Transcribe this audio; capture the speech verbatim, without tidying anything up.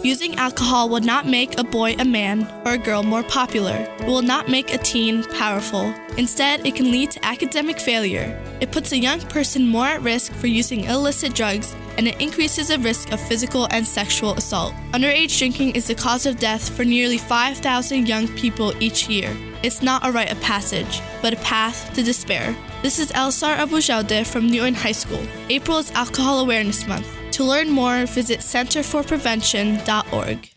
Using alcohol will not make a boy a man or a girl more popular. It will not make a teen powerful. Instead, it can lead to academic failure. It puts a young person more at risk for using illicit drugs, and it increases the risk of physical and sexual assault. Underage drinking is the cause of death for nearly five thousand young people each year. It's not a rite of passage, but a path to despair. This is Elsar Abujaude from Newton High School. April is Alcohol Awareness Month. To learn more, visit center for prevention dot org.